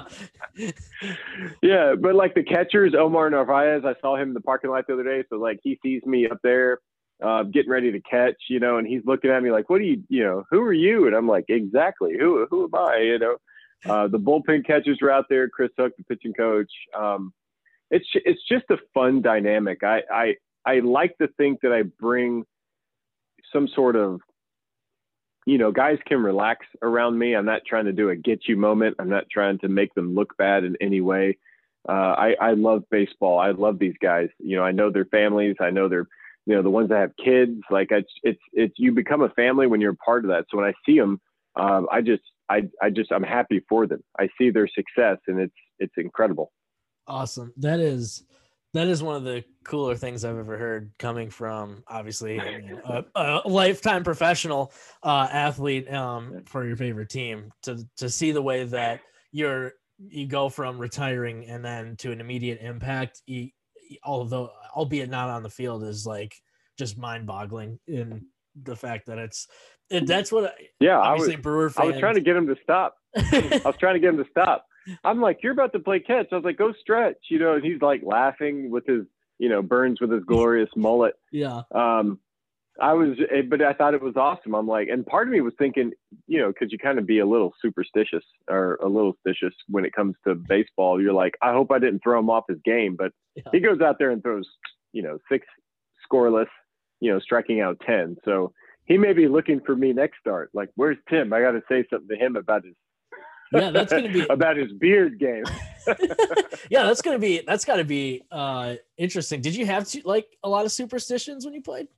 S2: yeah. But like the catchers, Omar Narvaez, I saw him in the parking lot the other day. So like he sees me up there uh, getting ready to catch, you know, and he's looking at me like, what do you, you know, who are you? And I'm like, exactly. Who, who am I? You know, uh, the bullpen catchers are out there. Chris Hook, the pitching coach. Um, it's, it's just a fun dynamic. I, I, I like to think that I bring some sort of, you know, guys can relax around me. I'm not trying to do a get you moment. I'm not trying to make them look bad in any way. Uh, I, I love baseball. I love these guys. You know, I know their families. I know they're, you know, the ones that have kids. Like it's, it's, it's, you become a family when you're a part of that. So when I see them, um, I just, I, I just, I'm happy for them. I see their success, and it's, it's incredible.
S3: Awesome. That is, that is one of the cooler things I've ever heard, coming from, obviously, I mean, a, a lifetime professional uh, athlete um, for your favorite team, to to see the way that you're you go from retiring and then to an immediate impact, you, although albeit not on the field, is like just mind-boggling in the fact that it's it, that's what
S2: yeah
S3: obviously
S2: I was,
S3: Brewer fans,
S2: I was trying to get him to stop. I was trying to get him to stop. I'm like, you're about to play catch. I was like, go stretch, you know, and he's like laughing with his, you know, Burns with his glorious mullet.
S3: Yeah.
S2: Um, I was, but I thought it was awesome. I'm like, and part of me was thinking, you know, cause you kind of be a little superstitious or a little stitious when it comes to baseball. You're like, I hope I didn't throw him off his game, but yeah. he goes out there and throws, you know, six scoreless, you know, striking out ten. So he may be looking for me next start. Like, where's Tim? I got to say something to him about his,
S3: yeah, that's gonna be
S2: about his beard game.
S3: yeah, that's gonna be that's got to be uh, interesting. Did you have to, like a lot of superstitions when you played?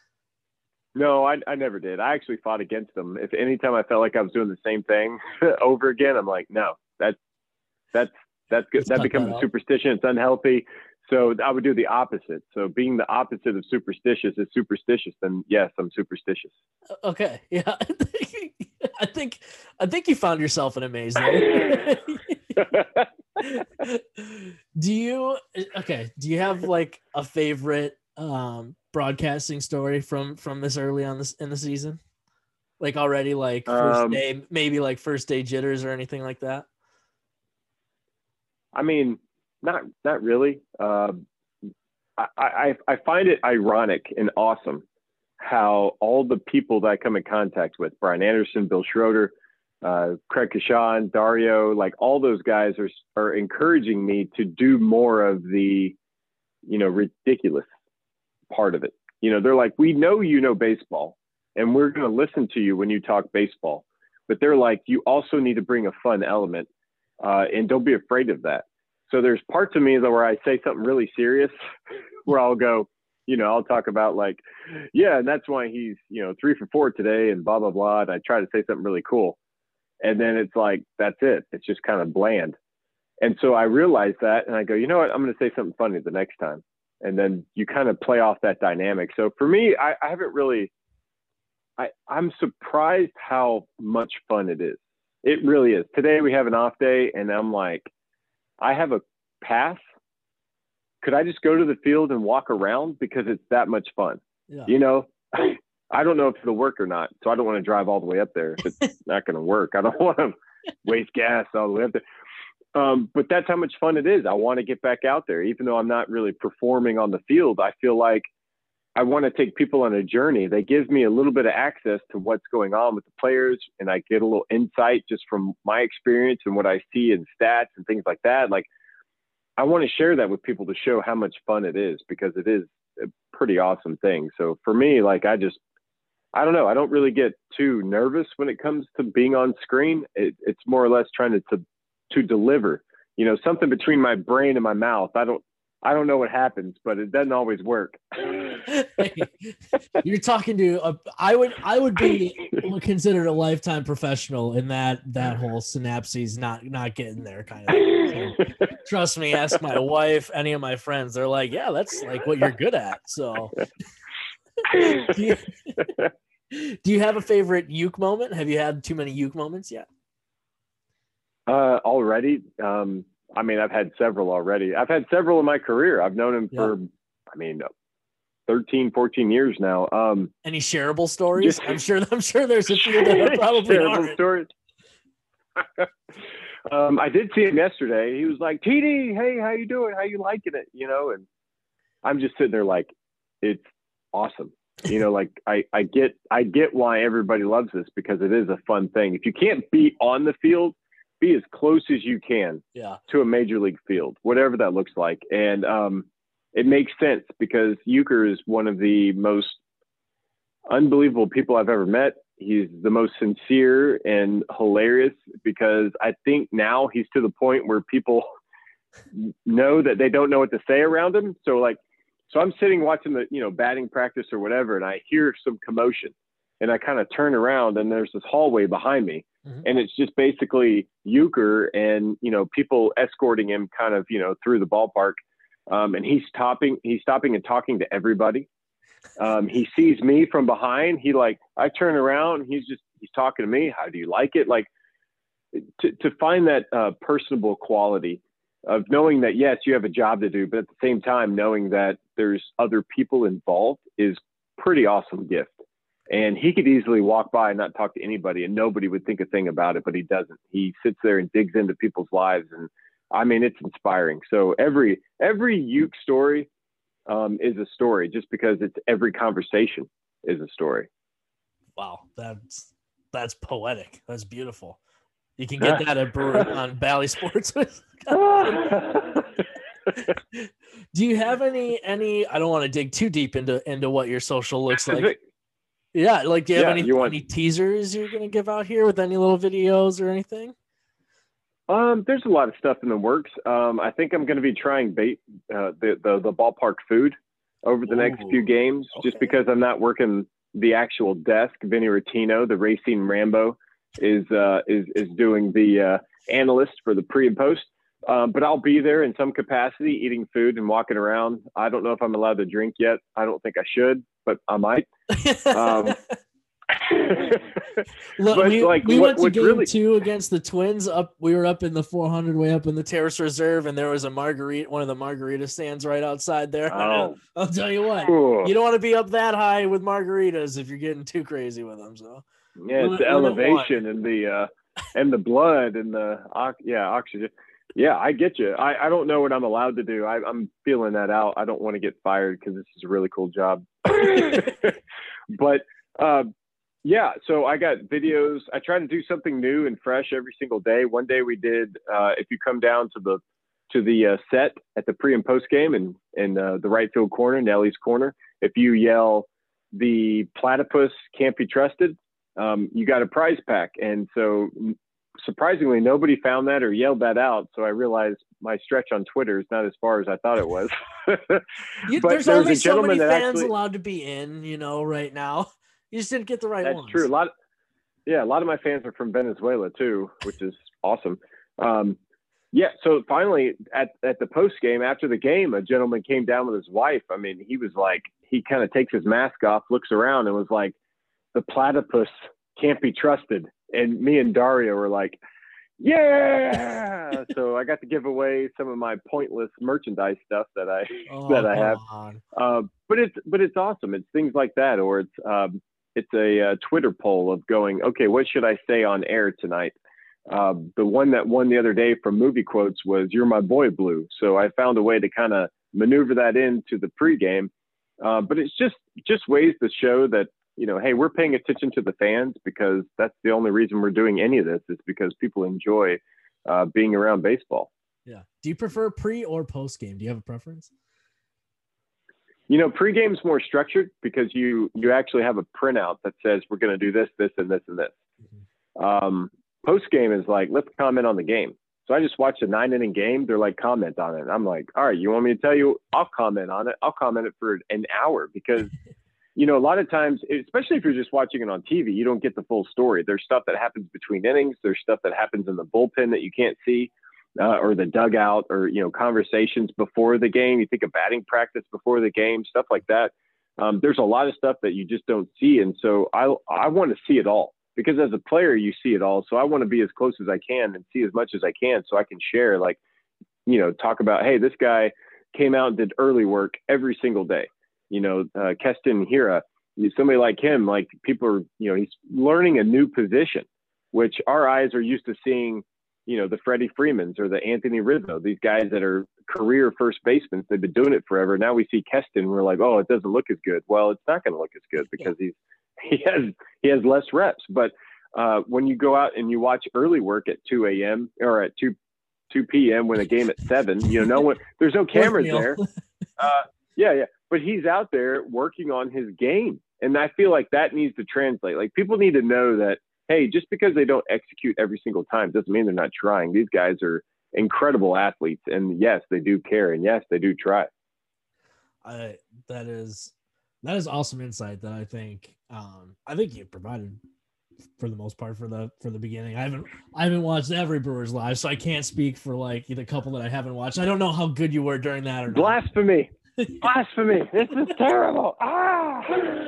S2: No, I, I never did. I actually fought against them. If anytime I felt like I was doing the same thing over again, I'm like, no, that's that's that's good. Let's that becomes that a superstition. It's unhealthy. So I would do the opposite. So being the opposite of superstitious is superstitious. Then yes, I'm superstitious.
S3: Okay, yeah. I think I think you found yourself an amazing. do you okay? Do you have like a favorite um, broadcasting story from from this early on this in the season? Like already, like first um, day, maybe like first day jitters or anything like that.
S2: I mean, not not really. Uh, I, I I find it ironic and awesome how all the people that I come in contact with, Brian Anderson, Bill Schroeder, uh, Craig Kashan, Dario, like all those guys are, are encouraging me to do more of the, you know, ridiculous part of it. You know, they're like, we know, you know, baseball, and we're going to listen to you when you talk baseball, but they're like, you also need to bring a fun element uh, and don't be afraid of that. So there's parts of me that where I say something really serious where I'll go, you know, I'll talk about like, yeah, and that's why he's, you know, three for four today and blah, blah, blah. And I try to say something really cool. And then it's like, that's it. It's just kind of bland. And so I realized that, and I go, you know what, I'm going to say something funny the next time. And then you kind of play off that dynamic. So for me, I, I haven't really, I, I'm surprised how much fun it is. It really is. Today we have an off day, and I'm like, I have a pass. Could I just go to the field and walk around because it's that much fun?
S3: Yeah.
S2: You know, I don't know if it'll work or not. So I don't want to drive all the way up there if it's not going to work. I don't want to waste gas all the way up there. Um, but that's how much fun it is. I want to get back out there. Even though I'm not really performing on the field, I feel like I want to take people on a journey. They give me a little bit of access to what's going on with the players, and I get a little insight just from my experience and what I see in stats and things like that. Like, I want to share that with people to show how much fun it is, because it is a pretty awesome thing. So for me, like, I just, I don't know. I don't really get too nervous when it comes to being on screen. It, it's more or less trying to, to to deliver, you know, something between my brain and my mouth. I don't I don't know what happens, but it doesn't always work.
S3: You're talking to a, I would I would be considered a lifetime professional in that that whole synapses not not getting there kind of thing. So, trust me, ask my wife, any of my friends, they're like, yeah, that's like what you're good at. So do, you, do you have a favorite uke moment? Have you had too many uke moments yet?
S2: Uh, already. Um, I mean, I've had several already. I've had several in my career. I've known him
S3: Yeah.
S2: for, I mean, thirteen, fourteen years now. Um,
S3: Any shareable stories?
S2: just-
S3: I'm sure. I'm sure there's a few that are probably
S2: terrible
S3: aren't.
S2: stories. um, I did see him yesterday. He was like, T D, hey, how you doing? How you liking it? You know, and I'm just sitting there like, it's awesome. You know, like I, I get, I get why everybody loves this, because it is a fun thing. If you can't be on the field, be as close as you can
S3: Yeah.
S2: to a major league field, whatever that looks like. And um, it makes sense, because Euchre is one of the most unbelievable people I've ever met. He's the most sincere and hilarious, because I think now he's to the point where people know that they don't know what to say around him. So like, so I'm sitting watching the, you know, batting practice or whatever, and I hear some commotion, and I kind of turn around, and there's this hallway behind me. Mm-hmm. And it's just basically Euchre and, you know, people escorting him kind of, you know, through the ballpark. Um, and he's stopping, he's stopping and talking to everybody. Um, he sees me from behind. He like, I turn around, he's just, he's talking to me. How do you like it? Like to, to find that uh, personable quality of knowing that, yes, you have a job to do, but at the same time, knowing that there's other people involved is pretty awesome gift. And he could easily walk by and not talk to anybody, and nobody would think a thing about it, but he doesn't. He sits there and digs into people's lives. And I mean, it's inspiring. So every, every Uke story um, is a story, just because it's every conversation is a story.
S3: Wow. That's, that's poetic. That's beautiful. You can get that at Brewer on Bally Sports. Do you have any, any, I don't want to dig too deep into, into what your social looks like. Yeah, like do you have
S2: yeah,
S3: any
S2: you want...
S3: any teasers you're gonna give out here with any little videos or anything?
S2: Um, there's a lot of stuff in the works. Um, I think I'm going to be trying bait uh, the, the the ballpark food over the Ooh, next few games, okay. just because I'm not working the actual desk. Vinny Rotino, the Racing Rambo, is uh, is is doing the uh, analyst for the pre and post. Um, but I'll be there in some capacity, eating food and walking around. I don't know if I'm allowed to drink yet. I don't think I should, but I might. Um,
S3: Look, but we, like, we what, went to game really... two against the Twins. Up, we were up in the four hundred, way up in the Terrace Reserve, and there was a margarita, one of the margarita stands right outside there.
S2: Oh.
S3: I'll tell you what, Ooh. You don't want to be up that high with margaritas if you're getting too crazy with them. So
S2: yeah, it's the elevation and the uh, and the blood and the yeah oxygen. Yeah, I get you. I, I don't know what I'm allowed to do. I, I'm feeling that out. I don't want to get fired because this is a really cool job. But uh, yeah, so I got videos. I try to do something new and fresh every single day. One day we did. Uh, if you come down to the to the uh, set at the pre and post game and in uh, the right field corner, Nellie's corner, if you yell "The platypus can't be trusted," um, you got a prize pack. And so, surprisingly, nobody found that or yelled that out. So I realized my stretch on Twitter is not as far as I thought it was.
S3: you, there's there only so many fans actually, allowed to be in, you know, right now. You just didn't get the right
S2: that's
S3: ones.
S2: That's true. A lot. Of, yeah, a lot of my fans are from Venezuela too, which is awesome. Um, yeah. So finally, at at the post game, after the game, a gentleman came down with his wife. I mean, he was like, he kind of takes his mask off, looks around, and was like, "The platypus can't be trusted." And me and Dario were like, yeah. So I got to give away some of my pointless merchandise stuff that I oh, that I have. Uh, but it's but it's awesome. It's things like that, or it's um, it's a, a Twitter poll of going, okay, what should I say on air tonight? Uh, the one that won the other day from Movie Quotes was "You're My Boy Blue." So I found a way to kind of maneuver that into the pregame. Uh, but it's just just ways to show that, you know, hey, we're paying attention to the fans, because that's the only reason we're doing any of this, is because people enjoy uh, being around baseball.
S3: Yeah. Do you prefer pre or post game? Do you have a preference?
S2: You know, pregame's more structured because you you actually have a printout that says we're going to do this, this, and this, and this. Mm-hmm. Um, Postgame is like, let's comment on the game. So I just watched a nine inning game. They're like, comment on it. I'm like, all right, you want me to tell you? I'll comment on it. I'll comment it for an hour because, you know, a lot of times, especially if you're just watching it on T V, you don't get the full story. There's stuff that happens between innings. There's stuff that happens in the bullpen that you can't see, uh, or the dugout, or, you know, conversations before the game. You think of batting practice before the game, stuff like that. Um, there's a lot of stuff that you just don't see. And so I, I want to see it all. Because as a player, you see it all. So I want to be as close as I can and see as much as I can so I can share, like, you know, talk about, hey, this guy came out and did early work every single day. You know, uh, Keston Hira, somebody like him, like people are, you know, he's learning a new position, which our eyes are used to seeing, you know, the Freddie Freemans or the Anthony Rizzo, these guys that are career first basemen. They've been doing it forever. Now we see Keston, we're like, oh, it doesn't look as good. Well, it's not going to look as good because he's, he has he has less reps. But uh, when you go out and you watch early work at two a.m. or at two p.m. when a game at seven, you know, no one, there's no cameras there. Uh, yeah, yeah. But he's out there working on his game. And I feel like that needs to translate. Like people need to know that, hey, just because they don't execute every single time doesn't mean they're not trying. These guys are incredible athletes. And yes, they do care. And yes, they do try.
S3: I, that is, that is awesome insight that I think, um, I think you provided for the most part for the, for the beginning. I haven't, I haven't watched every Brewers live, so I can't speak for like the couple that I haven't watched. I don't know how good you were during that or not.
S2: Blasphemy. Blasphemy. This is terrible. Ah.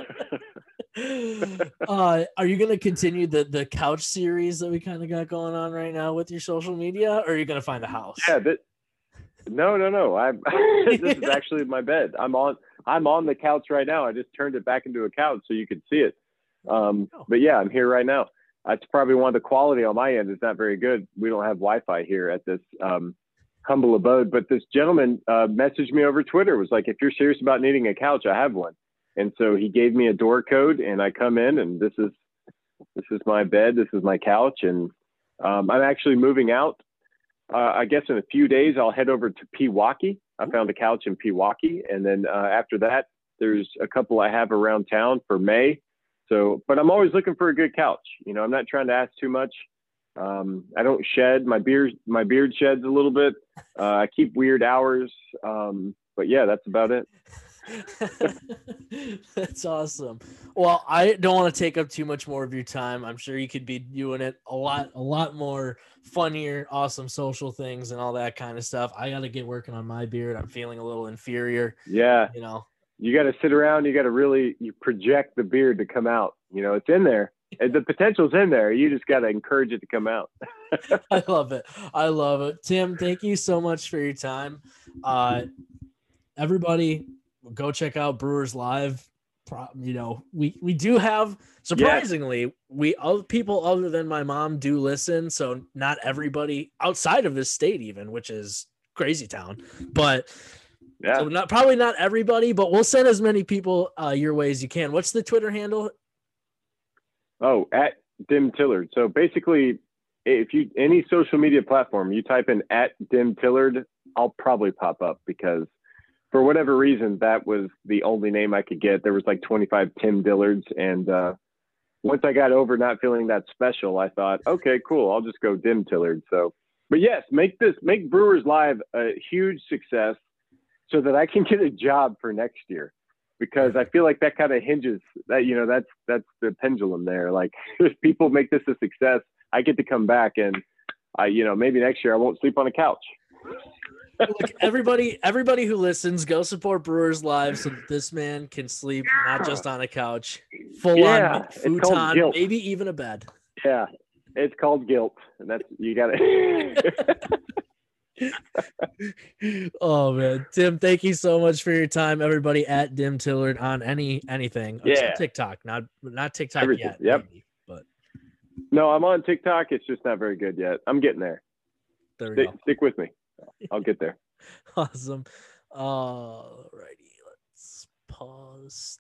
S3: uh, are you going to continue the, the couch series that we kind of got going on right now with your social media, or are you going to find a house?
S2: Yeah, but no, no, no. I'm, this is actually my bed. I'm on, I'm on the couch right now. I just turned it back into a couch so you could see it. Um, but yeah, I'm here right now. That's probably one of the quality on my end is not very good. We don't have Wi-Fi here at this, um, humble abode, but this gentleman uh, messaged me over Twitter, was like, if you're serious about needing a couch, I have one. And so he gave me a door code and I come in and this is, this is my bed. This is my couch. And um, I'm actually moving out. Uh, I guess in a few days, I'll head over to Pewaukee. I found a couch in Pewaukee. And then uh, after that, there's a couple I have around town for May. So, but I'm always looking for a good couch. You know, I'm not trying to ask too much. Um, I don't shed. My beard, my beard sheds a little bit. Uh, I keep weird hours. Um, but yeah, that's about it.
S3: That's awesome. Well, I don't want to take up too much more of your time. I'm sure you could be doing it a lot, a lot more funnier, awesome social things and all that kind of stuff. I got to get working on my beard. I'm feeling a little inferior.
S2: Yeah.
S3: You know,
S2: you got to sit around. You got to really, you project the beard to come out. You know, it's in there. The potential's in there. You just got to encourage it to come out.
S3: I love it. I love it. Tim, thank you so much for your time. Uh, everybody go check out Brewers Live. You know, we, we do have, surprisingly, yes. we other people other than my mom do listen. So not everybody outside of this state even, which is crazy town, but yeah, so not probably not everybody, but we'll send as many people uh, your way as you can. What's the Twitter handle?
S2: Oh, at Dim Tillard. So basically, if you any social media platform, you type in at Dim Tillard, I'll probably pop up because for whatever reason, that was the only name I could get. There was like twenty-five Tim Dillards. And uh, once I got over not feeling that special, I thought, okay, cool. I'll just go Dim Tillard. So, but yes, make this, make Brewers Live a huge success so that I can get a job for next year. Because I feel like that kind of hinges that, you know, that's, that's the pendulum there. Like if people make this a success, I get to come back and I, you know, maybe next year I won't sleep on a couch.
S3: Look, everybody, everybody who listens, go support Brewers Live so that this man can sleep not just on a couch, full yeah, on futon, maybe even a bed.
S2: Yeah, it's called guilt, and that's you got to.
S3: Oh man, Tim, thank you so much for your time. Everybody at Dim Tillard on any anything,
S2: yeah,
S3: TikTok, not not TikTok
S2: Everything.
S3: yet.
S2: Yep.
S3: Maybe, but
S2: no, I'm on TikTok. It's just not very good yet. I'm getting there.
S3: There we
S2: stick,
S3: go.
S2: Stick with me. I'll get there.
S3: Awesome. All righty, let's pause.